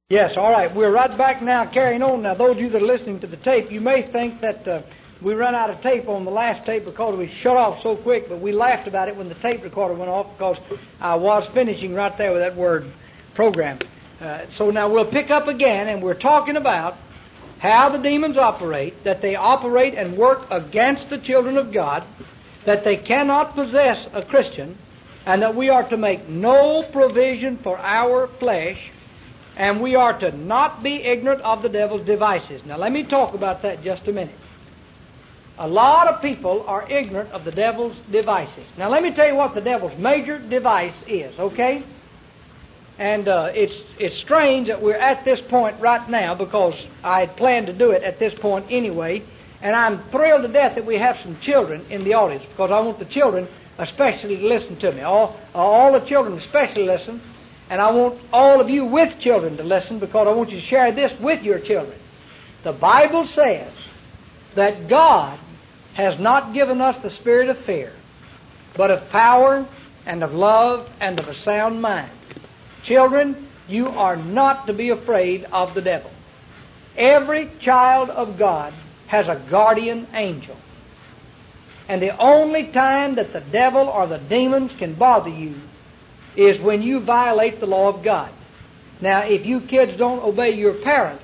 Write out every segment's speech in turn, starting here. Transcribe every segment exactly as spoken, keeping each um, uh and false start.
Yes, all right. We're right back now carrying on. Now, those of you that are listening to the tape, you may think that uh, we run out of tape on the last tape because we shut off so quick, but we laughed about it when the tape recorder went off because I was finishing right there with that word program. Uh, so now we'll pick up again, and we're talking about how the demons operate, that they operate and work against the children of God, that they cannot possess a Christian, and that we are to make no provision for our flesh, and we are to not be ignorant of the devil's devices. Now let me talk about that just a minute. A lot of people are ignorant of the devil's devices. Now let me tell you what the devil's major device is, okay? And uh, it's it's strange that we're at this point right now because I had planned to do it at this point anyway, and I'm thrilled to death that we have some children in the audience because I want the children especially to listen to me. All, all the children especially listen. And I want all of you with children to listen because I want you to share this with your children. The Bible says that God has not given us the spirit of fear, but of power and of love and of a sound mind. Children, you are not to be afraid of the devil. Every child of God has a guardian angel. And the only time that the devil or the demons can bother you is when you violate the law of God. Now, if you kids don't obey your parents,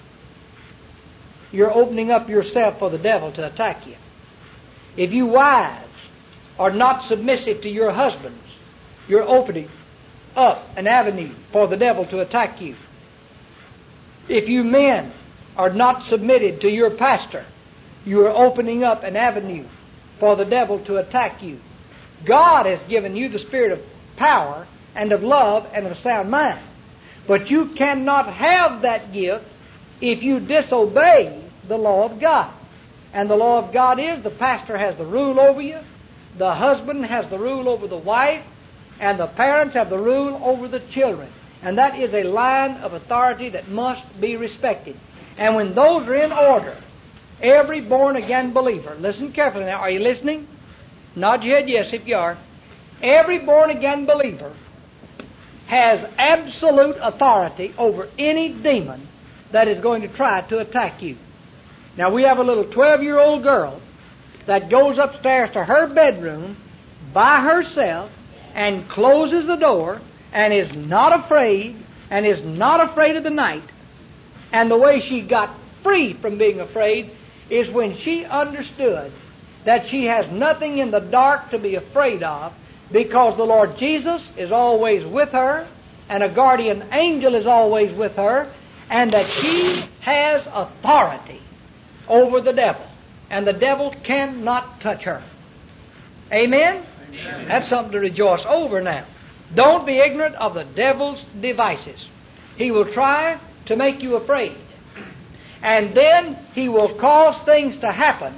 you're opening up yourself for the devil to attack you. If you wives are not submissive to your husbands, you're opening up an avenue for the devil to attack you. If you men are not submitted to your pastor, you are opening up an avenue for the devil to attack you. God has given you the spirit of power and of love and of a sound mind. But you cannot have that gift if you disobey the law of God. And the law of God is the pastor has the rule over you, the husband has the rule over the wife, and the parents have the rule over the children. And that is a line of authority that must be respected. And when those are in order, every born-again believer, listen carefully now, are you listening? Nod your head yes if you are. Every born-again believer has absolute authority over any demon that is going to try to attack you. Now, we have a little twelve-year-old girl that goes upstairs to her bedroom by herself and closes the door and is not afraid and is not afraid of the night. And the way she got free from being afraid is when she understood that she has nothing in the dark to be afraid of, because the Lord Jesus is always with her, and a guardian angel is always with her, and that she has authority over the devil, and the devil cannot touch her. Amen? Amen. That's something to rejoice over now. Don't be ignorant of the devil's devices. He will try to make you afraid. And then he will cause things to happen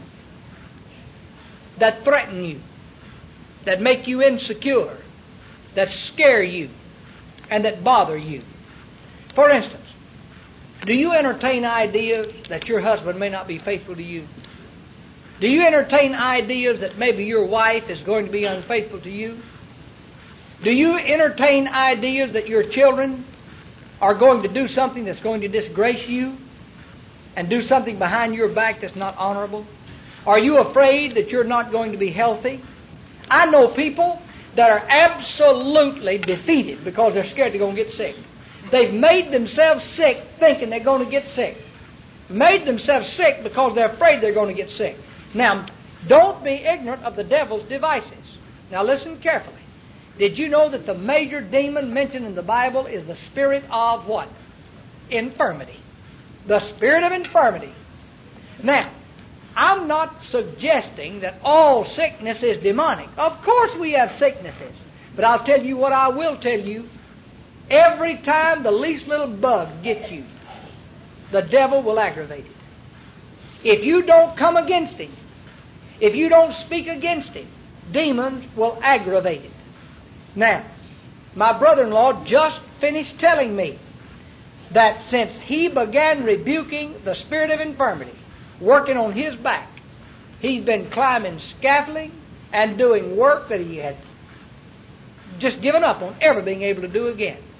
that threaten you, that make you insecure, that scare you, and that bother you. For instance, do you entertain ideas that your husband may not be faithful to you? Do you entertain ideas that maybe your wife is going to be unfaithful to you? Do you entertain ideas that your children are going to do something that's going to disgrace you and do something behind your back that's not honorable? Are you afraid that you're not going to be healthy? I know people that are absolutely defeated because they're scared they're going to get sick. They've made themselves sick thinking they're going to get sick. Made themselves sick because they're afraid they're going to get sick. Now, don't be ignorant of the devil's devices. Now listen carefully. Did you know that the major demon mentioned in the Bible is the spirit of what? Infirmity. The spirit of infirmity. Now, I'm not suggesting that all sickness is demonic. Of course we have sicknesses. But I'll tell you what I will tell you. Every time the least little bug gets you, the devil will aggravate it. If you don't come against him, if you don't speak against him, demons will aggravate it. Now, my brother-in-law just finished telling me that since he began rebuking the spirit of infirmity, working on his back, he's been climbing scaffolding and doing work that he had just given up on ever being able to do again.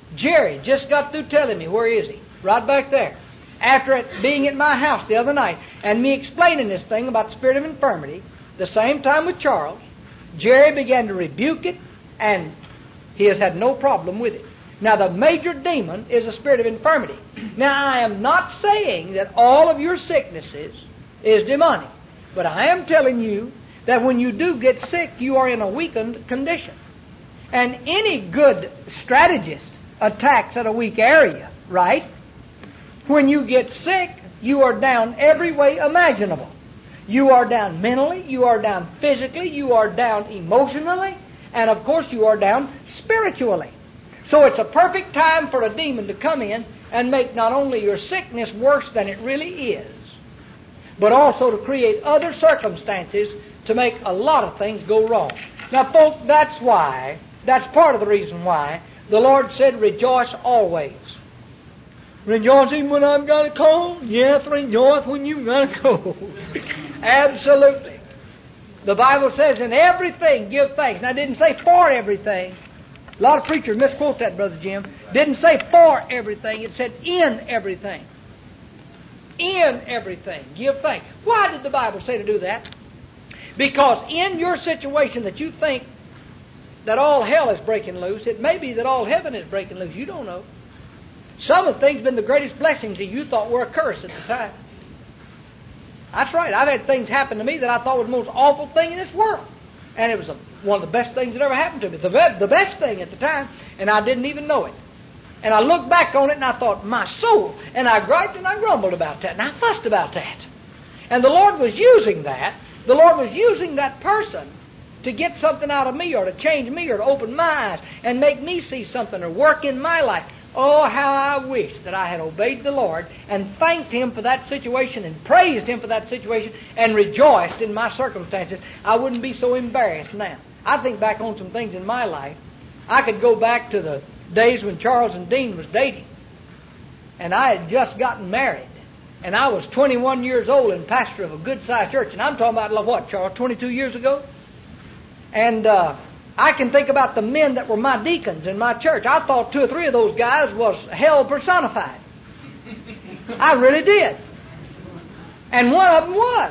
Jerry just got through telling me, where is he? Right back there. After it being at my house the other night, and me explaining this thing about the spirit of infirmity, the same time with Charles, Jerry began to rebuke it, and he has had no problem with it. Now, the major demon is the spirit of infirmity. Now, I am not saying that all of your sicknesses is demonic, but I am telling you that when you do get sick, you are in a weakened condition. And any good strategist attacks at a weak area, right? When you get sick, you are down every way imaginable. You are down mentally, you are down physically, you are down emotionally, and of course you are down spiritually. So it's a perfect time for a demon to come in and make not only your sickness worse than it really is, but also to create other circumstances to make a lot of things go wrong. Now, folks, that's why, that's part of the reason why the Lord said, rejoice always. Rejoicing when I've got a cold? Yes, rejoice when you've got a cold. Absolutely. The Bible says, in everything give thanks. Now, it didn't say for everything. A lot of preachers misquote that, Brother Jim. Didn't say for everything. It said in everything. In everything. Give thanks. Why did the Bible say to do that? Because in your situation that you think that all hell is breaking loose, it may be that all heaven is breaking loose. You don't know. Some of the things have been the greatest blessings that you thought were a curse at the time. That's right. I've had things happen to me that I thought was the most awful thing in this world. And it was a, one of the best things that ever happened to me. The, the best thing at the time, and I didn't even know it. And I looked back on it and I thought, my soul. And I griped and I grumbled about that. And I fussed about that. And the Lord was using that. The Lord was using that person to get something out of me or to change me or to open my eyes and make me see something or work in my life. Oh, how I wish that I had obeyed the Lord and thanked Him for that situation and praised Him for that situation and rejoiced in my circumstances. I wouldn't be so embarrassed now. I think back on some things in my life. I could go back to the days when Charles and Dean was dating. And I had just gotten married. And I was twenty-one years old and pastor of a good-sized church. And I'm talking about, what, Charles, twenty-two years ago? And uh, I can think about the men that were my deacons in my church. I thought two or three of those guys was hell personified. I really did. And one of them was.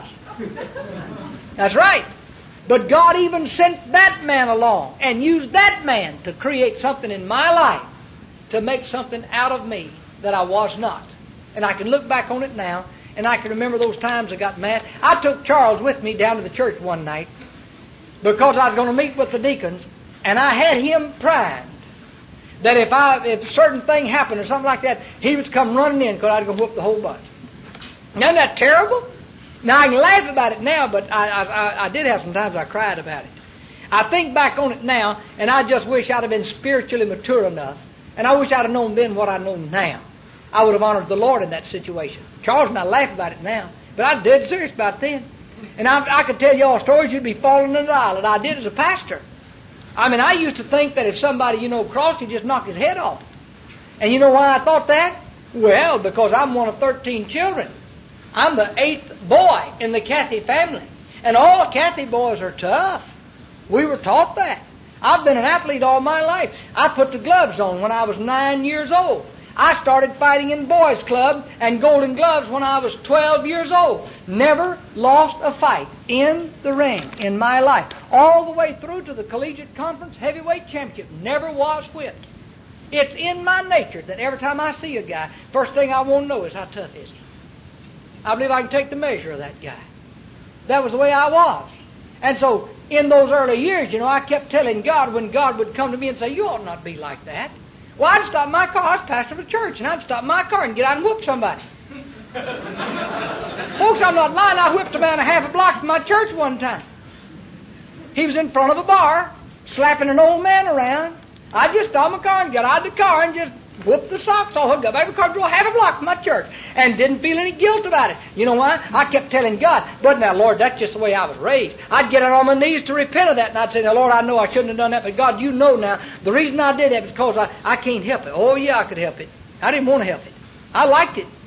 That's right. But God even sent that man along and used that man to create something in my life to make something out of me that I was not. And I can look back on it now, and I can remember those times I got mad. I took Charles with me down to the church one night because I was going to meet with the deacons, and I had him primed that if I if a certain thing happened or something like that, he would come running in because I was going to whoop the whole bunch. Isn't that terrible? Now, I can laugh about it now, but I, I, I did have some times I cried about it. I think back on it now, and I just wish I'd have been spiritually mature enough, and I wish I'd have known then what I know now. I would have honored the Lord in that situation. Charles and I laugh about it now, but I was dead serious about it then. And I, I could tell you all stories you'd be falling in the aisle that I did as a pastor. I mean, I used to think that if somebody, you know, crossed, he'd just knock his head off. And you know why I thought that? Well, because I'm one of thirteen children. I'm the eighth boy in the Cathy family. And all the Cathy boys are tough. We were taught that. I've been an athlete all my life. I put the gloves on when I was nine years old. I started fighting in boys' club and Golden Gloves when I was twelve years old. Never lost a fight in the ring in my life. All the way through to the collegiate conference heavyweight championship. Never was whipped. It's in my nature that every time I see a guy, first thing I want to know is how tough is he. I believe I can take the measure of that guy. That was the way I was. And so in those early years, you know, I kept telling God when God would come to me and say, you ought not be like that. Well, I'd stop my car. I was pastor of a church, and I'd stop my car and get out and whoop somebody. Folks, I'm not lying. I whipped a man a half a block from my church one time. He was in front of a bar, slapping an old man around. I just stopped my car and got out of the car and just whooped the socks off him. Got back in the car, drove half a block from my church, and didn't feel any guilt about it. You know why? I kept telling God, but now, Lord, that's just the way I was raised. I'd get on my knees to repent of that, and I'd say, now, Lord, I know I shouldn't have done that, but God, you know now, the reason I did that was because I, I can't help it. Oh, yeah, I could help it. I didn't want to help it. I liked it.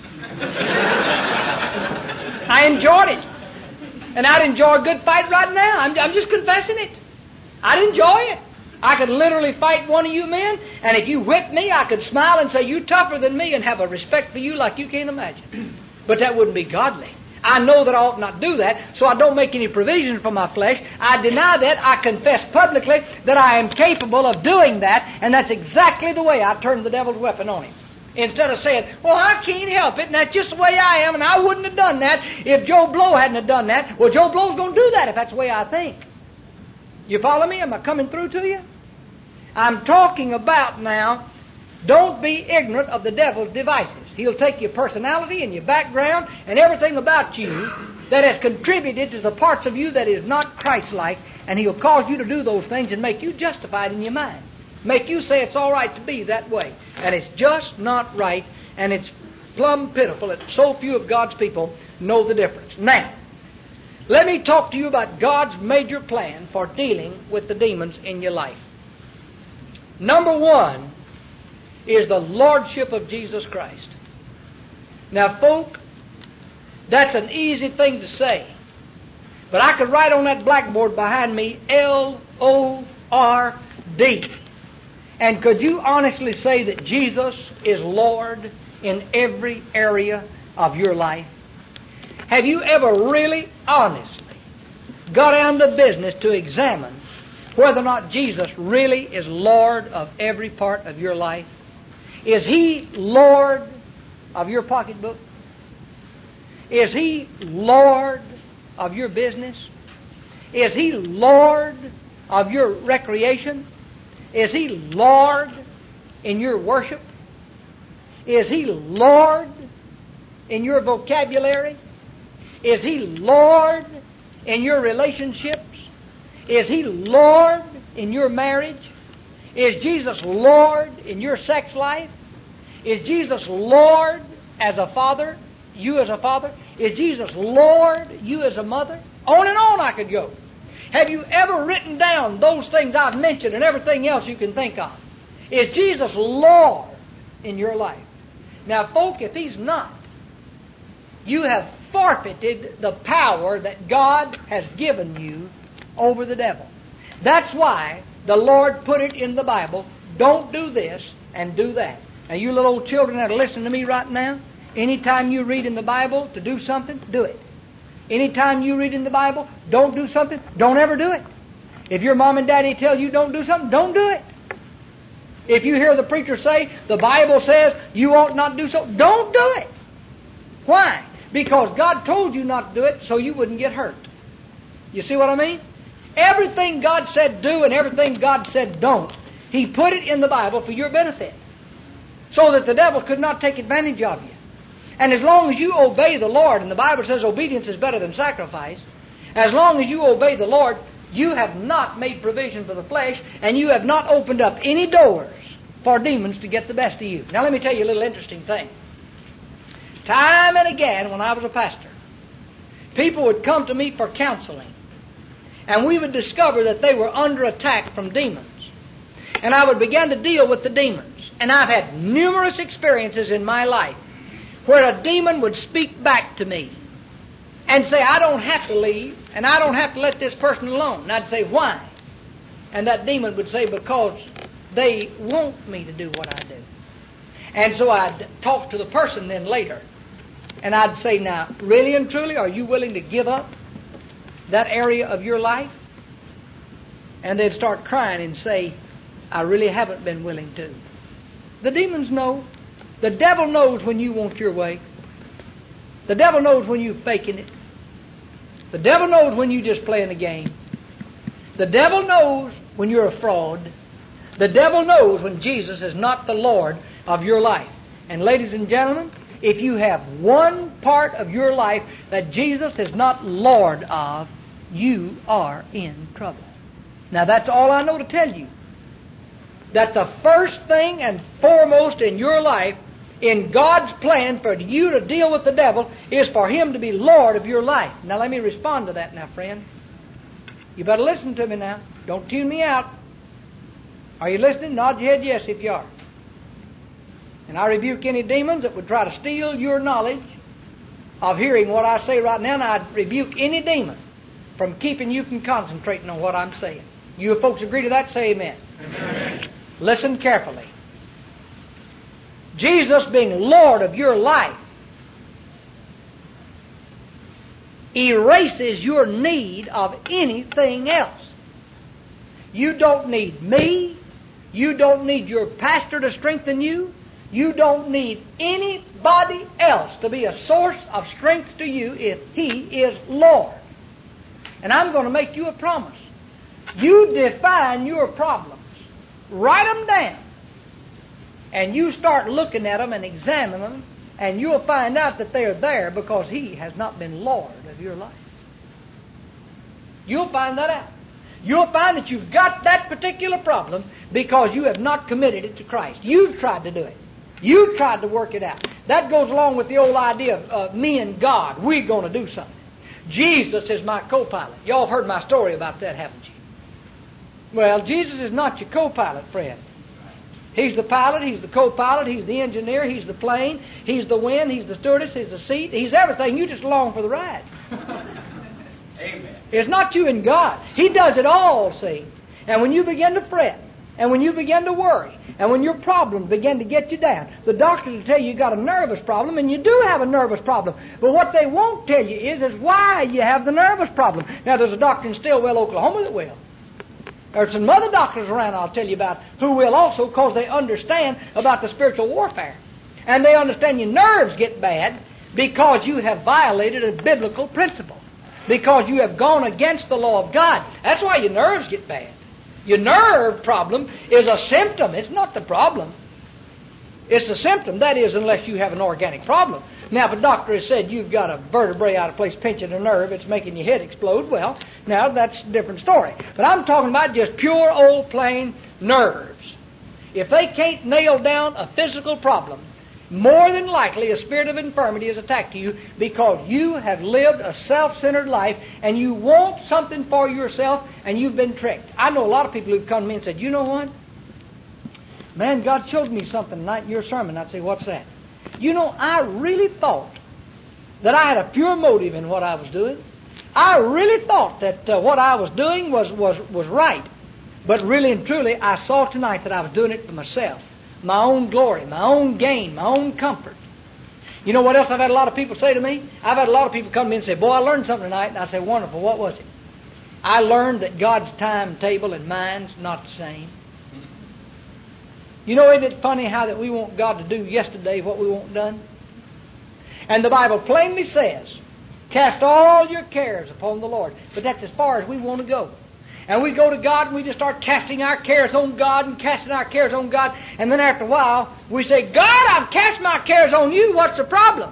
I enjoyed it. And I'd enjoy a good fight right now. I'm, I'm just confessing it. I'd enjoy it. I could literally fight one of you men, and if you whipped me, I could smile and say, you're tougher than me, and have a respect for you like you can't imagine. But that wouldn't be godly. I know that I ought not do that, so I don't make any provision for my flesh. I deny that. I confess publicly that I am capable of doing that, and that's exactly the way I turn the devil's weapon on him. Instead of saying, well, I can't help it, and that's just the way I am, and I wouldn't have done that if Joe Blow hadn't have done that. Well, Joe Blow's going to do that if that's the way I think. You follow me? Am I coming through to you? I'm talking about now, don't be ignorant of the devil's devices. He'll take your personality and your background and everything about you that has contributed to the parts of you that is not Christ-like, and he'll cause you to do those things and make you justified in your mind. Make you say it's all right to be that way. And it's just not right, and it's plumb pitiful that so few of God's people know the difference. Now, let me talk to you about God's major plan for dealing with the demons in your life. Number one is the Lordship of Jesus Christ. Now, folk, that's an easy thing to say. But I could write on that blackboard behind me, L O R D. And could you honestly say that Jesus is Lord in every area of your life? Have you ever really, honestly, got down to business to examine whether or not Jesus really is Lord of every part of your life? Is He Lord of your pocketbook? Is He Lord of your business? Is He Lord of your recreation? Is He Lord in your worship? Is He Lord in your vocabulary? Is He Lord in your relationships? Is He Lord in your marriage? Is Jesus Lord in your sex life? Is Jesus Lord as a father, you as a father? Is Jesus Lord, you as a mother? On and on I could go. Have you ever written down those things I've mentioned and everything else you can think of? Is Jesus Lord in your life? Now, folk, if He's not, you have forfeited the power that God has given you over the devil. That's why the Lord put it in the Bible, don't do this and do that. Now, you little old children that are listening to me right now, anytime you read in the Bible to do something, do it. Anytime you read in the Bible, don't do something, don't ever do it. If your mom and daddy tell you don't do something, don't do it. If you hear the preacher say, the Bible says you ought not do so, don't do it. Why? Because God told you not to do it so you wouldn't get hurt. You see what I mean? Everything God said do and everything God said don't, He put it in the Bible for your benefit, so that the devil could not take advantage of you. And as long as you obey the Lord, and the Bible says obedience is better than sacrifice, as long as you obey the Lord, you have not made provision for the flesh, and you have not opened up any doors for demons to get the best of you. Now let me tell you a little interesting thing. Time and again when I was a pastor, people would come to me for counseling, and we would discover that they were under attack from demons. And I would begin to deal with the demons. And I've had numerous experiences in my life where a demon would speak back to me and say, I don't have to leave, and I don't have to let this person alone. And I'd say, why? And that demon would say, because they want me to do what I do. And so I'd talk to the person then later, and I'd say, now, really and truly, are you willing to give up that area of your life? And they'd start crying and say, I really haven't been willing to. The demons know. The devil knows when you want your way. The devil knows when you're faking it. The devil knows when you're just playing a game. The devil knows when you're a fraud. The devil knows when Jesus is not the Lord of your life. And ladies and gentlemen, if you have one part of your life that Jesus is not Lord of, you are in trouble. Now that's all I know to tell you. That the first thing and foremost in your life, in God's plan for you to deal with the devil, is for Him to be Lord of your life. Now let me respond to that now, friend. You better listen to me now. Don't tune me out. Are you listening? Nod your head yes if you are. And I rebuke any demons that would try to steal your knowledge of hearing what I say right now, and I'd rebuke any demon from keeping you from concentrating on what I'm saying. You folks agree to that? Say amen. Amen. Listen carefully. Jesus being Lord of your life erases your need of anything else. You don't need me. You don't need your pastor to strengthen you. You don't need anybody else to be a source of strength to you if He is Lord. And I'm going to make you a promise. You define your problems. Write them down. And you start looking at them and examining them, and you'll find out that they're there because He has not been Lord of your life. You'll find that out. You'll find that you've got that particular problem because you have not committed it to Christ. You've tried to do it. You've tried to work it out. That goes along with the old idea of uh, me and God. We're going to do something. Jesus is my co-pilot. Y'all have heard my story about that, haven't you? Well, Jesus is not your co-pilot, friend. He's the pilot, He's the co-pilot, He's the engineer, He's the plane, He's the wind, He's the stewardess, He's the seat, He's everything. You just along for the ride. Amen. It's not you and God. He does it all, see. And when you begin to fret, and when you begin to worry, and when your problems begin to get you down, the doctors will tell you you've got a nervous problem, and you do have a nervous problem. But what they won't tell you is, is why you have the nervous problem. Now, there's a doctor in Stillwell, Oklahoma that will. There's some other doctors around I'll tell you about who will also, because they understand about the spiritual warfare. And they understand your nerves get bad because you have violated a biblical principle. Because you have gone against the law of God. That's why your nerves get bad. Your nerve problem is a symptom. It's not the problem. It's a symptom. That is, unless you have an organic problem. Now, if a doctor has said you've got a vertebrae out of place pinching a nerve, it's making your head explode, well, now that's a different story. But I'm talking about just pure old plain nerves. If they can't nail down a physical problem, more than likely a spirit of infirmity is attacked you because you have lived a self-centered life and you want something for yourself and you've been tricked. I know a lot of people who've come to me and said, you know what? Man, God showed me something tonight in your sermon. I'd say, what's that? You know, I really thought that I had a pure motive in what I was doing. I really thought that uh, what I was doing was, was, was right. But really and truly, I saw tonight that I was doing it for myself. My own glory, my own gain, my own comfort. You know what else I've had a lot of people say to me? I've had a lot of people come to me and say, boy, I learned something tonight. And I say, wonderful, what was it? I learned that God's timetable and mine's not the same. You know, isn't it funny how that we want God to do yesterday what we want done? And the Bible plainly says, cast all your cares upon the Lord. But that's as far as we want to go. And we go to God and we just start casting our cares on God and casting our cares on God. And then after a while, we say, God, I've cast my cares on you. What's the problem?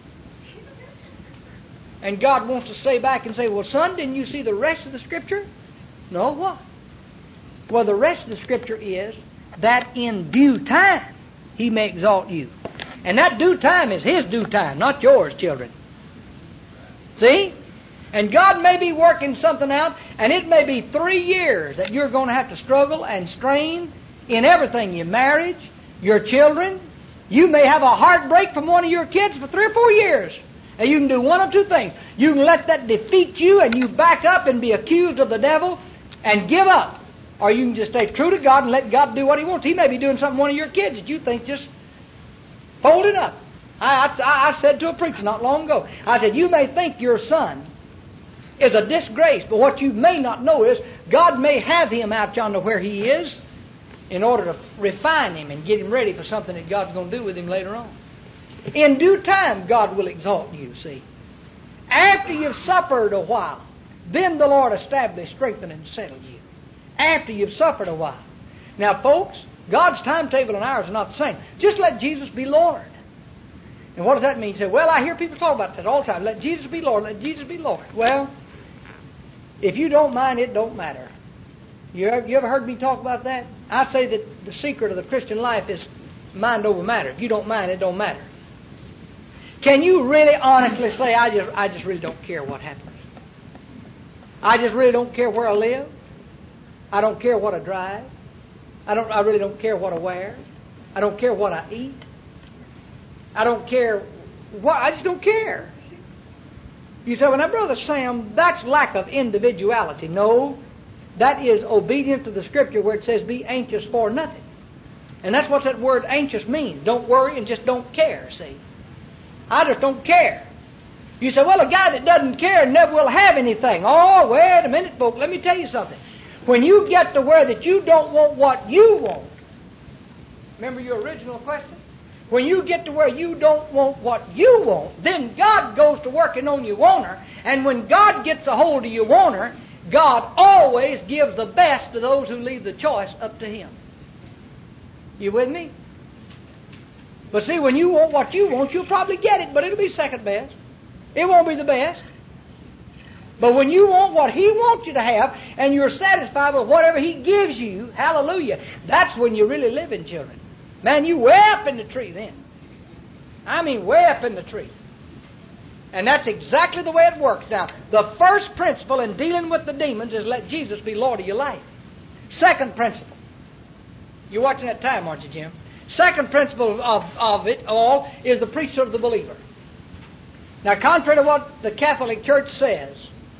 And God wants to say back and say, well, son, didn't you see the rest of the Scripture? No, what? Well, the rest of the Scripture is that in due time He may exalt you. And that due time is His due time, not yours, children. See? And God may be working something out, and it may be three years that you're going to have to struggle and strain in everything, your marriage, your children. You may have a heartbreak from one of your kids for three or four years. And you can do one of two things. You can let that defeat you, and you back up and be accused of the devil and give up. Or you can just stay true to God and let God do what He wants. He may be doing something to one of your kids that you think just folding up. I, I, I said to a preacher not long ago, I said, you may think your son is a disgrace, but what you may not know is God may have him out yonder where he is in order to refine him and get him ready for something that God's going to do with him later on. In due time, God will exalt you, see. After you've suffered a while, then the Lord establish, strengthen, and settle you. After you've suffered a while. Now, folks, God's timetable and ours are not the same. Just let Jesus be Lord. And what does that mean? You say, well, I hear people talk about that all the time. Let Jesus be Lord. Let Jesus be Lord. Well, if you don't mind, it don't matter. You ever, you ever heard me talk about that? I say that the secret of the Christian life is mind over matter. If you don't mind, it don't matter. Can you really honestly say, I just, I just really don't care what happens? I just really don't care where I live. I don't care what I drive. I don't. I really don't care what I wear. I don't care what I eat. I don't care what. I just don't care. You say, well, now, Brother Sam, that's lack of individuality. No, That is obedient to the Scripture where it says, be anxious for nothing. And that's what that word anxious means. Don't worry and just don't care, see. I just don't care. You say, well, a guy that doesn't care never will have anything. Oh, wait a minute, folks. Let me tell you something. When you get to where that you don't want what you want, remember your original question? When you get to where you don't want what you want, then God goes to working on your wanter. And when God gets a hold of your wanter, God always gives the best to those who leave the choice up to Him. You with me? But see, when you want what you want, you'll probably get it, but it'll be second best. It won't be the best. But when you want what He wants you to have, and you're satisfied with whatever He gives you, hallelujah, that's when you're really living, children. Man, you way up in the tree then. I mean way up in the tree. And that's exactly the way it works. Now, the first principle in dealing with the demons is let Jesus be Lord of your life. Second principle. You're watching that time, aren't you, Jim? Second principle of, of it all is the priesthood of the believer. Now, contrary to what the Catholic Church says,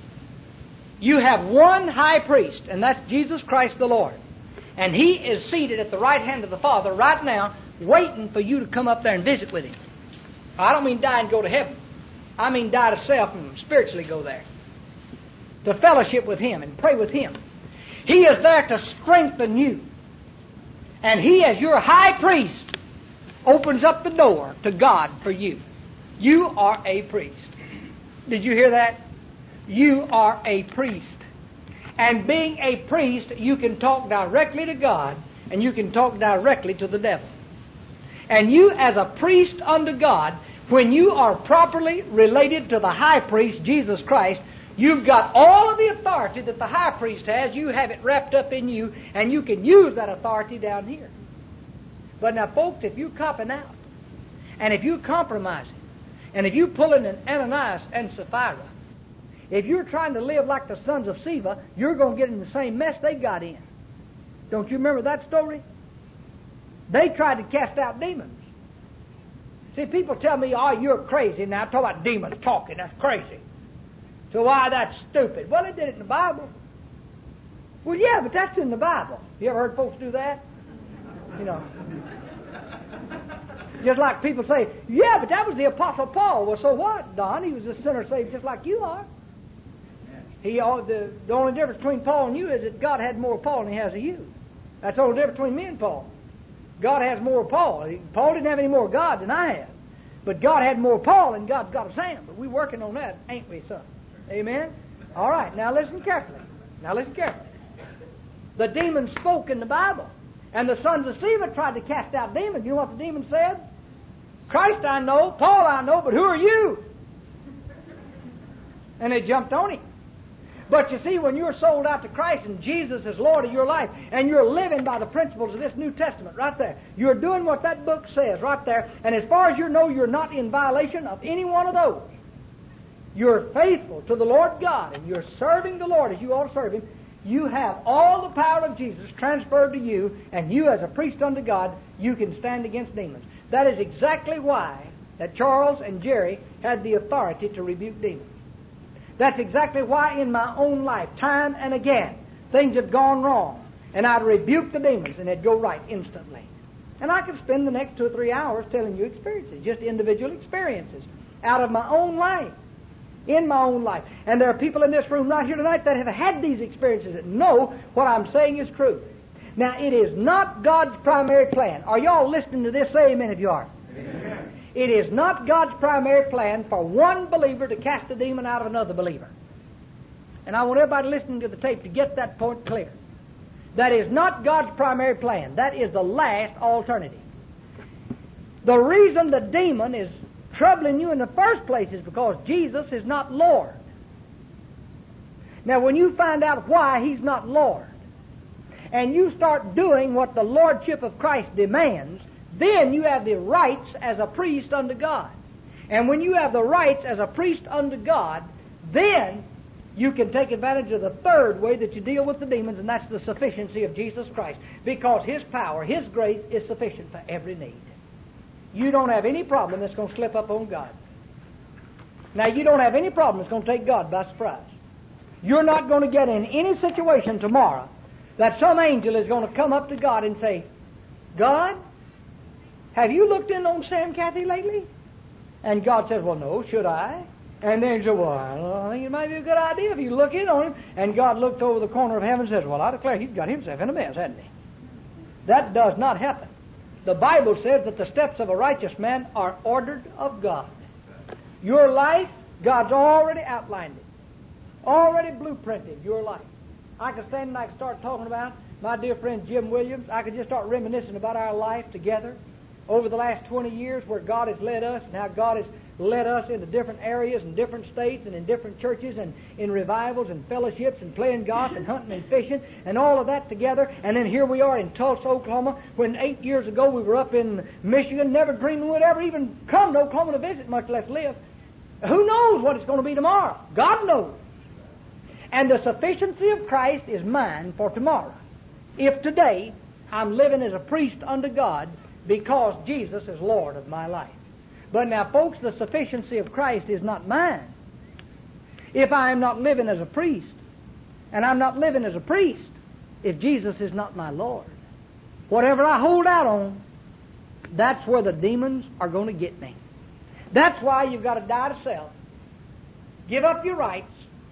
you have one high priest, and that's Jesus Christ the Lord. And He is seated at the right hand of the Father right now, waiting for you to come up there and visit with Him. I don't mean die and go to heaven. I mean die to self and spiritually go there. To fellowship with Him and pray with Him. He is there to strengthen you. And He, as your high priest, opens up the door to God for you. You are a priest. Did you hear that? You are a priest. And being a priest, you can talk directly to God, and you can talk directly to the devil. And you, as a priest unto God, when you are properly related to the high priest, Jesus Christ, you've got all of the authority that the high priest has. You have it wrapped up in you, and you can use that authority down here. But now, folks, if you're copping out, and if you're compromising, and if you're pulling an Ananias and Sapphira, if you're trying to live like the sons of Sceva, you're going to get in the same mess they got in. Don't you remember that story? They tried to cast out demons. See, people tell me, oh, you're crazy now. Talk about demons talking. That's crazy. So why, that's stupid. Well, they did it in the Bible. Well, yeah, but that's in the Bible. You ever heard folks do that? You know. Just like people say, yeah, but that was the Apostle Paul. Well, so what, Don? He was a sinner saved just like you are. He, the, the only difference between Paul and you is that God had more of Paul than He has of you. That's the only difference between me and Paul. God has more of Paul. Paul didn't have any more of God than I have. But God had more of Paul than God's got of Sam. But we're working on that, ain't we, son? Amen? All right, now listen carefully. Now listen carefully. The demons spoke in the Bible. And the sons of Sceva tried to cast out demons. You know what the demons said? Christ I know, Paul I know, but who are you? And they jumped on Him. But you see, when you're sold out to Christ and Jesus is Lord of your life, and you're living by the principles of this New Testament right there, you're doing what that book says right there, and as far as you know, you're not in violation of any one of those. You're faithful to the Lord God, and you're serving the Lord as you ought to serve Him. You have all the power of Jesus transferred to you, and you as a priest unto God, you can stand against demons. That is exactly why that Charles and Jerry had the authority to rebuke demons. That's exactly why in my own life, time and again, things have gone wrong. And I'd rebuke the demons and they'd go right instantly. And I could spend the next two or three hours telling you experiences, just individual experiences out of my own life, in my own life. And there are people in this room right here tonight that have had these experiences that know what I'm saying is true. Now, it is not God's primary plan. Are y'all listening to this? Say amen if you are. Amen. It is not God's primary plan for one believer to cast a demon out of another believer. And I want everybody listening to the tape to get that point clear. That is not God's primary plan. That is the last alternative. The reason the demon is troubling you in the first place is because Jesus is not Lord. Now, when you find out why He's not Lord, and you start doing what the Lordship of Christ demands, then you have the rights as a priest unto God. And when you have the rights as a priest unto God, then you can take advantage of the third way that you deal with the demons, and that's the sufficiency of Jesus Christ. Because His power, His grace is sufficient for every need. You don't have any problem that's going to slip up on God. Now, you don't have any problem that's going to take God by surprise. You're not going to get in any situation tomorrow that some angel is going to come up to God and say, God, have you looked in on Sam Cathy lately? And God says, well, no, should I? And then he said, well, I think it might be a good idea if you look in on him. And God looked over the corner of heaven and says, well, I declare he's got himself in a mess, hasn't he? That does not happen. The Bible says that the steps of a righteous man are ordered of God. Your life, God's already outlined it. Already blueprinted your life. I could stand and I could start talking about my dear friend Jim Williams. I could just start reminiscing about our life together over the last twenty years, where God has led us and how God has led us into different areas and different states and in different churches and in revivals and fellowships and playing golf and hunting and fishing and all of that together. And then here we are in Tulsa, Oklahoma, when eight years ago we were up in Michigan, never dreaming we'd ever even come to Oklahoma to visit, much less live. Who knows what it's going to be tomorrow? God knows. And the sufficiency of Christ is mine for tomorrow. If today I'm living as a priest unto God because Jesus is Lord of my life. But now, folks, the sufficiency of Christ is not mine. If I am not living as a priest, and I'm not living as a priest, if Jesus is not my Lord, whatever I hold out on, that's where the demons are going to get me. That's why you've got to die to self, give up your rights,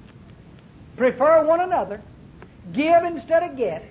prefer one another, give instead of get,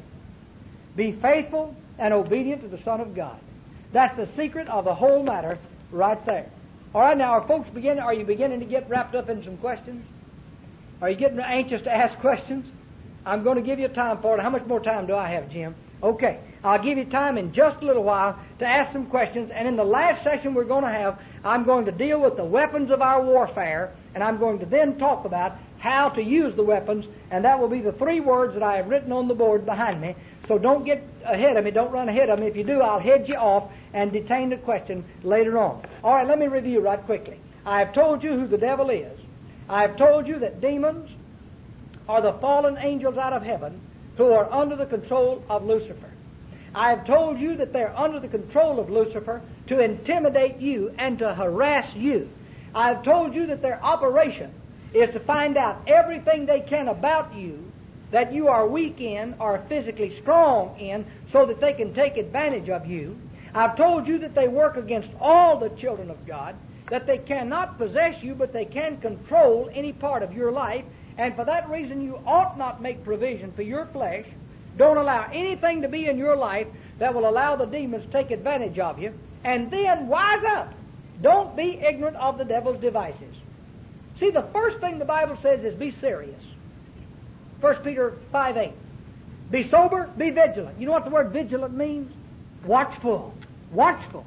be faithful and obedient to the Son of God. That's the secret of the whole matter right there. All right, now, are folks beginning, are you beginning to get wrapped up in some questions? Are you getting anxious to ask questions? I'm going to give you time for it. How much more time do I have, Jim? Okay, I'll give you time in just a little while to ask some questions, and in the last session we're going to have, I'm going to deal with the weapons of our warfare, and I'm going to then talk about how to use the weapons, and that will be the three words that I have written on the board behind me. So don't get ahead of me. Don't run ahead of me. If you do, I'll head you off and detain the question later on. All right, let me review right quickly. I have told you who the devil is. I have told you that demons are the fallen angels out of heaven who are under the control of Lucifer. I have told you that they're under the control of Lucifer to intimidate you and to harass you. I have told you that their operation is to find out everything they can about you that you are weak in or physically strong in so that they can take advantage of you. I've told you that they work against all the children of God, that they cannot possess you, but they can control any part of your life, and for that reason you ought not make provision for your flesh. Don't allow anything to be in your life that will allow the demons to take advantage of you. And then wise up. Don't be ignorant of the devil's devices. See, the first thing the Bible says is be serious. First Peter five eight. Be sober, be vigilant. You know what the word vigilant means? Watchful. Watchful.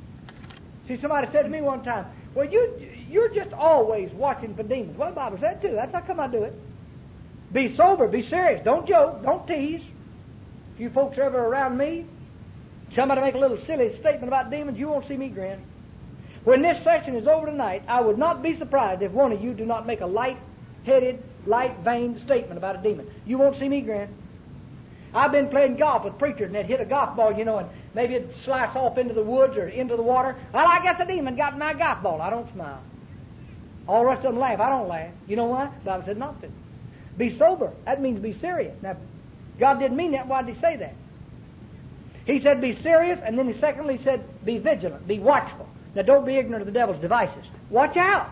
See, somebody said to me one time, well, you, you're just always watching for demons. Well, the Bible said too. That's how come I do it. Be sober, be serious. Don't joke, don't tease. If you folks are ever around me, somebody make a little silly statement about demons, you won't see me grin. When this session is over tonight, I would not be surprised if one of you do not make a light-headed, light-veined statement about a demon. You won't see me grin. I've been playing golf with preachers, and they'd hit a golf ball, you know, and maybe it'd slice off into the woods or into the water. Well, I guess a demon got my golf ball. I don't smile. All the rest of them laugh. I don't laugh. You know why? The Bible said not to. Be sober. That means be serious. Now, God didn't mean that. Why did He say that? He said be serious, and then He secondly said be vigilant, be watchful. Now, don't be ignorant of the devil's devices. Watch out.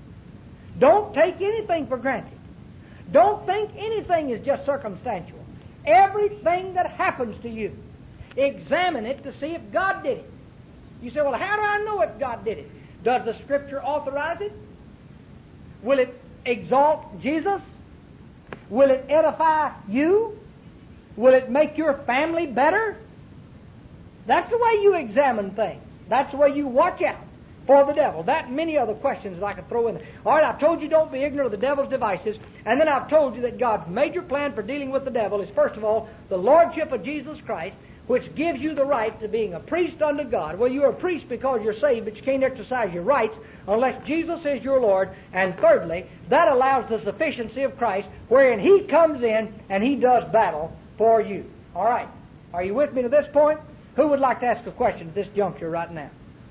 Don't take anything for granted. Don't think anything is just circumstantial. Everything that happens to you, examine it to see if God did it. You say, well, how do I know if God did it? Does the Scripture authorize it? Will it exalt Jesus? Will it edify you? Will it make your family better? That's the way you examine things. That's the way you watch out for the devil. That and many other questions that I could throw in there. All right, I've told you don't be ignorant of the devil's devices, and then I've told you that God's major plan for dealing with the devil is, first of all, the lordship of Jesus Christ, which gives you the right to being a priest unto God. Well, you're a priest because you're saved, but you can't exercise your rights unless Jesus is your Lord. And thirdly, that allows the sufficiency of Christ, wherein He comes in and He does battle for you. All right, are you with me to this point? Who would like to ask a question at this juncture right now?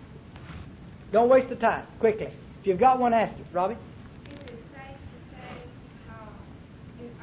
Don't waste the time. Quickly. If you've got one, ask it. Robbie? Is it safe to say, uh, is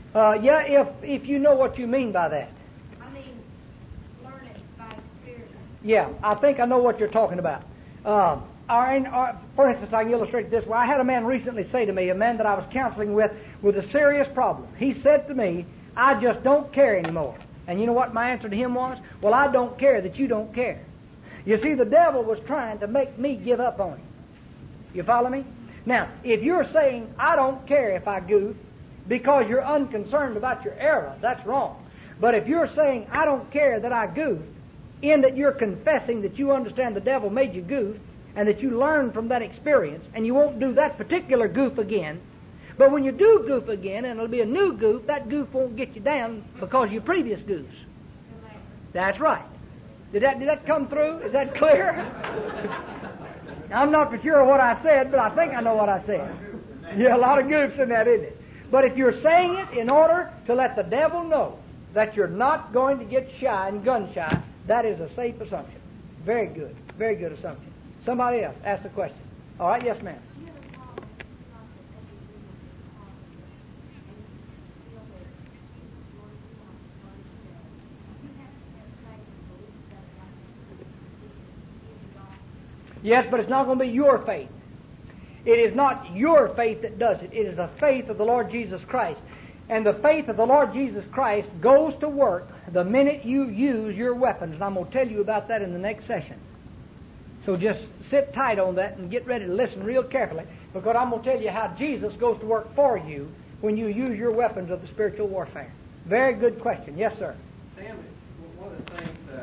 Uh, yeah, if if you know what you mean by that. I mean, learn it by experience. Yeah, I think I know what you're talking about. Um, our, our, for instance, I can illustrate it this way. I had a man recently say to me, a man that I was counseling with, with a serious problem. He said to me, I just don't care anymore. And you know what my answer to him was? Well, I don't care that you don't care. You see, the devil was trying to make me give up on him. You follow me? Now, if you're saying, I don't care if I goof, because you're unconcerned about your error, that's wrong. But if you're saying, I don't care that I goof, in that you're confessing that you understand the devil made you goof, and that you learn from that experience, and you won't do that particular goof again, but when you do goof again, and it'll be a new goof, that goof won't get you down because of your previous goofs. That's right. Did that, did that come through? Is that clear? I'm not for sure what I said, but I think I know what I said. Yeah, a lot of goofs in that, isn't it? But if you're saying it in order to let the devil know that you're not going to get shy and gun shy, that is a safe assumption. Very good. Very good assumption. Somebody else, ask the question. All right, yes, ma'am. Yes, but it's not going to be your faith. It is not your faith that does it. It is the faith of the Lord Jesus Christ. And the faith of the Lord Jesus Christ goes to work the minute you use your weapons. And I'm going to tell you about that in the next session. So just sit tight on that and get ready to listen real carefully, because I'm going to tell you how Jesus goes to work for you when you use your weapons of the spiritual warfare. Very good question. Yes, sir. Sam, one of the things, uh,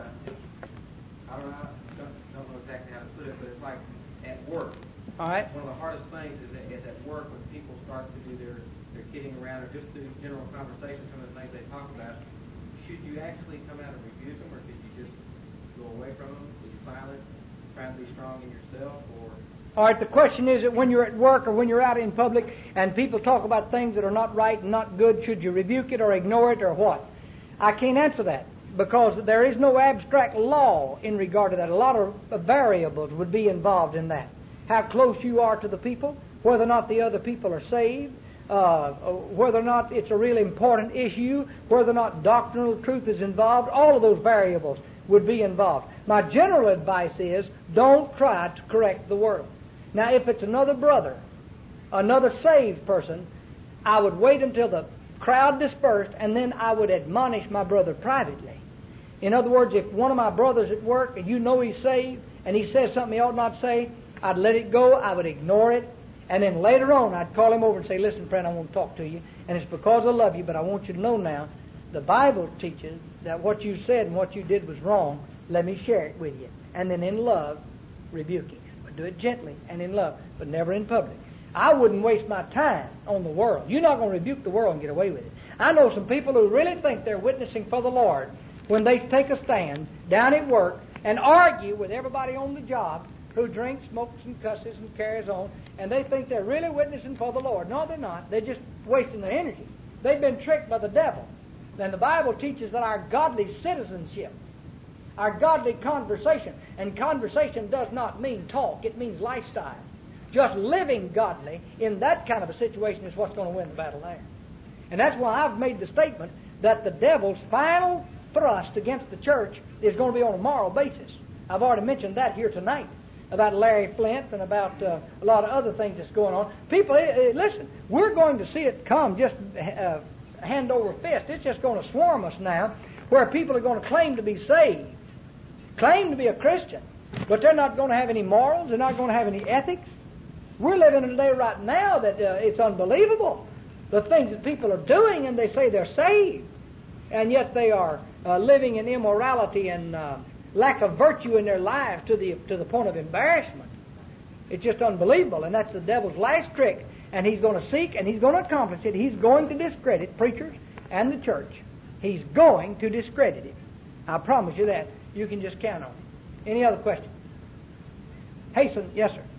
I don't know, don't, don't know exactly how to put it, but it's like at work. All right. One of the hardest things is at, is at work when people start to do their, their kidding around or just through general conversation, some of the things they talk about. Should you actually come out and rebuke them, or should you just go away from them? Should you silence, try to be strong in yourself, or... All right, the question is that when you're at work or when you're out in public and people talk about things that are not right and not good, should you rebuke it or ignore it or what? I can't answer that, because there is no abstract law in regard to that. A lot of variables would be involved in that. How close you are to the people, whether or not the other people are saved, uh, whether or not it's a really important issue, whether or not doctrinal truth is involved, all of those variables would be involved. My general advice is, don't try to correct the world. Now, if it's another brother, another saved person, I would wait until the crowd dispersed, and then I would admonish my brother privately. In other words, if one of my brothers at work, and you know he's saved, and he says something he ought not say, I'd let it go, I would ignore it, and then later on I'd call him over and say, listen, friend, I want to talk to you, and it's because I love you, but I want you to know now, the Bible teaches that what you said and what you did was wrong. Let me share it with you. And then in love, rebuke it. But do it gently and in love, but never in public. I wouldn't waste my time on the world. You're not going to rebuke the world and get away with it. I know some people who really think they're witnessing for the Lord when they take a stand down at work and argue with everybody on the job who drinks, smokes, and cusses and carries on, and they think they're really witnessing for the Lord. No, they're not. They're just wasting their energy. They've been tricked by the devil. And the Bible teaches that our godly citizenship, our godly conversation, and conversation does not mean talk, it means lifestyle. Just living godly in that kind of a situation is what's going to win the battle there. And that's why I've made the statement that the devil's final thrust against the church is going to be on a moral basis. I've already mentioned that here tonight, about Larry Flint and about uh, a lot of other things that's going on. People, uh, listen, we're going to see it come just uh, hand over fist. It's just going to swarm us now, where people are going to claim to be saved, claim to be a Christian, but they're not going to have any morals, they're not going to have any ethics. We're living in a day right now that uh, it's unbelievable, the things that people are doing, and they say they're saved, and yet they are uh, living in immorality and uh, lack of virtue in their lives to the to the point of embarrassment. It's just unbelievable, and that's the devil's last trick, and he's going to seek and he's going to accomplish it. He's going to discredit preachers and the church. He's going to discredit it. I promise you that. You can just count on it. Any other questions? Hasten. Yes, sir.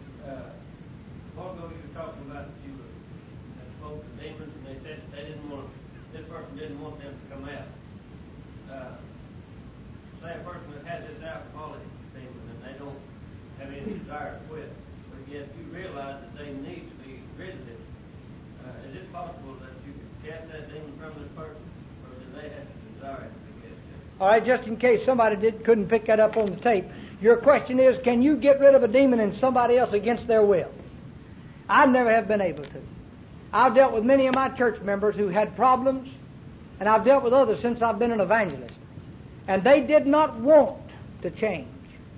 A while ago you were talking about that you were, that spoke to demons, and they said they didn't want, this person didn't want them to come out. Uh, say a person that has this alcoholic demon and they don't have any desire to quit, but yet you realize that they need to be rid of it. Uh, is it possible that you could cast that demon from this person, or do they have to desire it to get it? All right, just in case somebody did, couldn't pick that up on the tape, your question is, can you get rid of a demon in somebody else against their will? I never have been able to. I've dealt with many of my church members who had problems, and I've dealt with others since I've been an evangelist. And they did not want to change.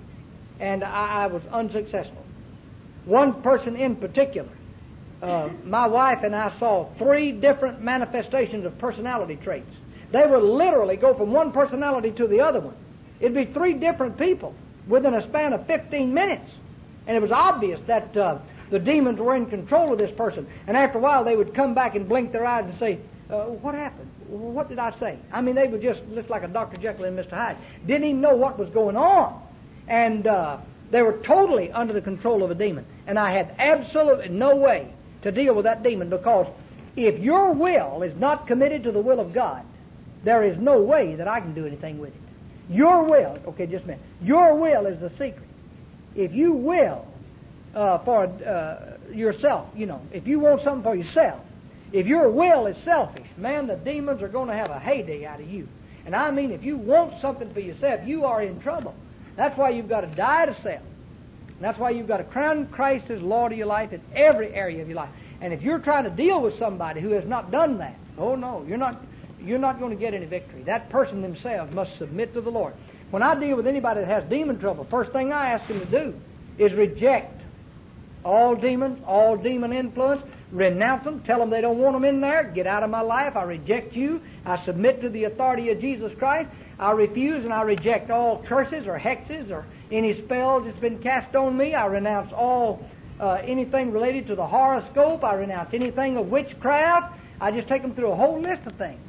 And I, I was unsuccessful. One person in particular, uh, my wife and I saw three different manifestations of personality traits. They would literally go from one personality to the other one. It'd be three different people within a span of fifteen minutes. And it was obvious that uh, the demons were in control of this person. And after a while, they would come back and blink their eyes and say, uh, what happened? What did I say? I mean, they would just look like a Doctor Jekyll and Mister Hyde. Didn't even know what was going on. And uh, they were totally under the control of a demon. And I had absolutely no way to deal with that demon, because if your will is not committed to the will of God, there is no way that I can do anything with it. Your will, okay, just a minute. Your will is the secret. If you will uh, for uh, yourself, you know, if you want something for yourself, if your will is selfish, man, the demons are going to have a heyday out of you. And I mean, if you want something for yourself, you are in trouble. That's why you've got to die to self. And that's why you've got to crown Christ as Lord of your life in every area of your life. And if you're trying to deal with somebody who has not done that, oh no, you're not you're not going to get any victory. That person themselves must submit to the Lord. When I deal with anybody that has demon trouble, first thing I ask them to do is reject all demons, all demon influence, renounce them, tell them they don't want them in there, get out of my life, I reject you, I submit to the authority of Jesus Christ, I refuse and I reject all curses or hexes or any spells that's been cast on me, I renounce all uh, anything related to the horoscope, I renounce anything of witchcraft, I just take them through a whole list of things.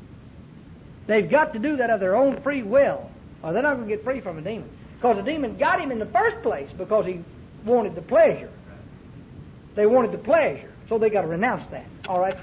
They've got to do that of their own free will, or they're not going to get free from a demon. Because the demon got him in the first place because he wanted the pleasure. They wanted the pleasure, so they got to renounce that. All right?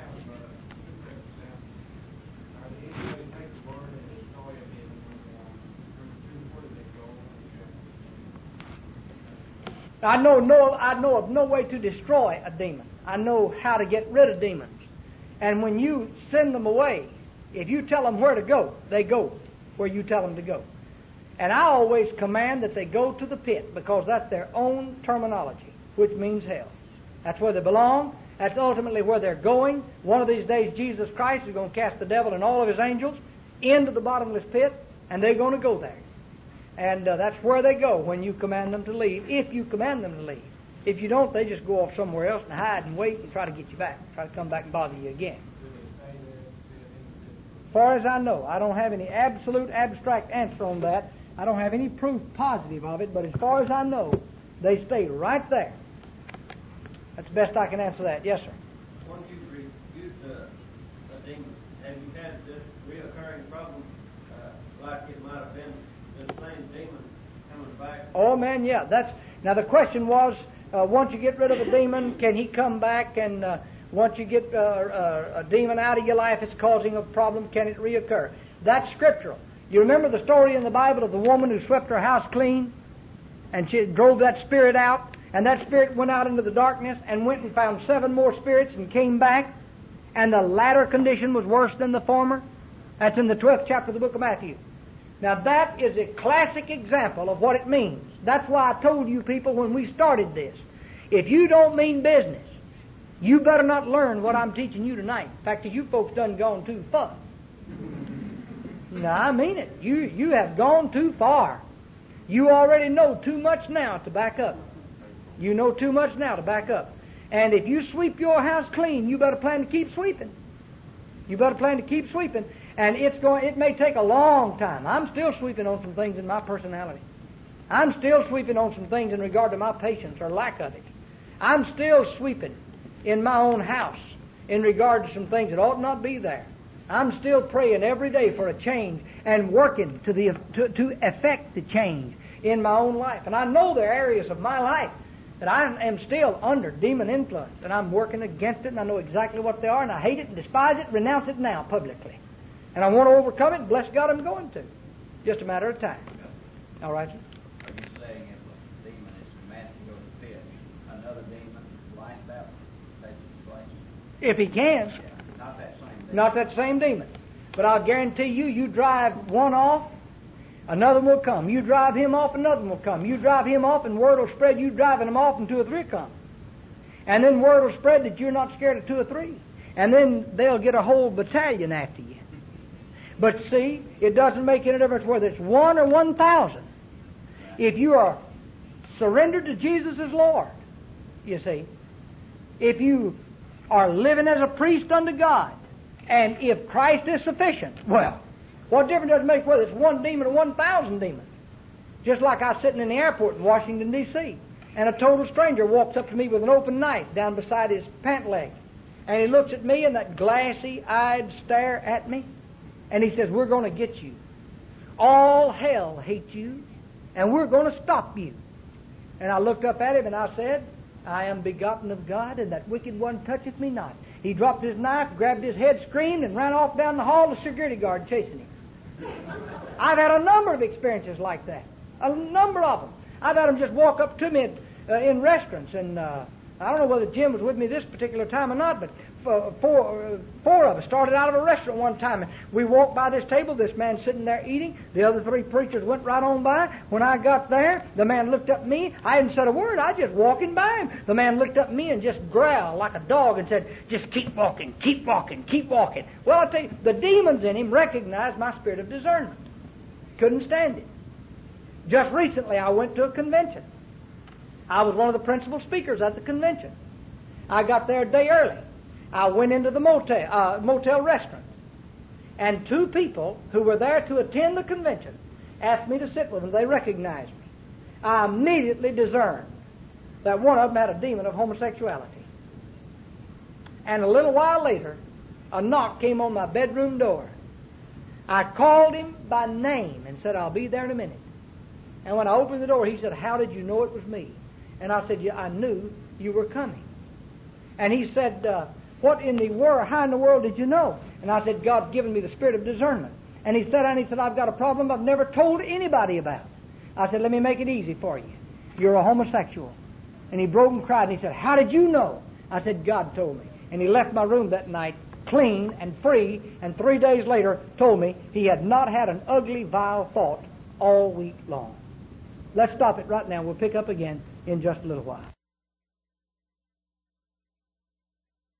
I know no, I know of no way to destroy a demon. I know how to get rid of demons. And when you send them away, if you tell them where to go, they go where you tell them to go. And I always command that they go to the pit, because that's their own terminology, which means hell. That's where they belong. That's ultimately where they're going. One of these days, Jesus Christ is going to cast the devil and all of his angels into the bottomless pit, and they're going to go there. And uh, that's where they go when you command them to leave, if you command them to leave. If you don't, they just go off somewhere else and hide and wait and try to get you back, try to come back and bother you again. As far as I know, I don't have any absolute abstract answer on that. I don't have any proof positive of it, but as far as I know, they stay right there. That's the best I can answer that. Yes, sir. Once you've rebuked uh, a demon, have you had this reoccurring problem, uh, like it might have been the same demon coming back? Oh, man, yeah. That's now the question was, uh, once you get rid of a demon, can he come back? And uh, once you get uh, uh, a demon out of your life, it's causing a problem. Can it reoccur? That's scriptural. You remember the story in the Bible of the woman who swept her house clean, and she drove that spirit out, and that spirit went out into the darkness and went and found seven more spirits and came back, and the latter condition was worse than the former? That's in the twelfth chapter of the book of Matthew. Now that is a classic example of what it means. That's why I told you people when we started this, if you don't mean business, you better not learn what I'm teaching you tonight. In fact, you folks done gone too far. No, I mean it. You you have gone too far. You already know too much now to back up. You know too much now to back up. And if you sweep your house clean, you better plan to keep sweeping. You better plan to keep sweeping. And it's going. It may take a long time. I'm still sweeping on some things in my personality. I'm still sweeping on some things in regard to my patience or lack of it. I'm still sweeping in my own house in regard to some things that ought not be there. I'm still praying every day for a change and working to the to, to effect the change in my own life. And I know there are areas of my life that I am still under demon influence, and I'm working against it, and I know exactly what they are, and I hate it and despise it, renounce it now publicly. And I want to overcome it, and bless God I'm going to. Just a matter of time. All right, sir? Are you saying if a demon is commanded to go to the pit, another demon like that takes its place? If he can. Yeah, not that same Not that same demon. But I'll guarantee you, you drive one off, another one will come. You drive him off, another one will come. You drive him off, and word will spread you driving him off, and two or three come. And then word will spread that you're not scared of two or three. And then they'll get a whole battalion after you. But see, it doesn't make any difference whether it's one or one thousand. If you are surrendered to Jesus as Lord, you see, if you are living as a priest unto God, and if Christ is sufficient, well, what difference does it make whether it's one demon or one thousand demons? Just like I was sitting in the airport in Washington, D C, and a total stranger walks up to me with an open knife down beside his pant leg. And he looks at me in that glassy-eyed stare at me, and he says, "We're going to get you. All hell hates you, and we're going to stop you." And I looked up at him and I said, "I am begotten of God, and that wicked one toucheth me not." He dropped his knife, grabbed his head, screamed, and ran off down the hall, the security guard chasing him. I've had a number of experiences like that. A number of them. I've had them just walk up to me at, uh, in restaurants, and uh, I don't know whether Jim was with me this particular time or not, but four, four, four of us started out of a restaurant one time, and we walked by this table, this man sitting there eating, the other three preachers went right on by. When I got there, the man looked up at me. I hadn't said a word. I was just walking by him. The man looked up at me and just growled like a dog and said, "Just keep walking, keep walking, keep walking." Well, I tell you, the demons in him recognized my spirit of discernment. Couldn't stand it. Just recently, I went to a convention. I was one of the principal speakers at the convention. I got there a day early. I went into the motel, uh, motel restaurant. And two people who were there to attend the convention asked me to sit with them. They recognized me. I immediately discerned that one of them had a demon of homosexuality. And a little while later, a knock came on my bedroom door. I called him by name and said, "I'll be there in a minute." And when I opened the door, he said, "How did you know it was me?" And I said, "Yeah, I knew you were coming." And he said, uh, "What in the world, how in the world did you know?" And I said, "God's given me the spirit of discernment." And he said, and he said, "I've got a problem I've never told anybody about." I said, "Let me make it easy for you. You're a homosexual." And he broke and cried, and he said, "How did you know?" I said, "God told me." And he left my room that night clean and free, and three days later told me he had not had an ugly, vile thought all week long. Let's stop it right now. We'll pick up again in just a little while.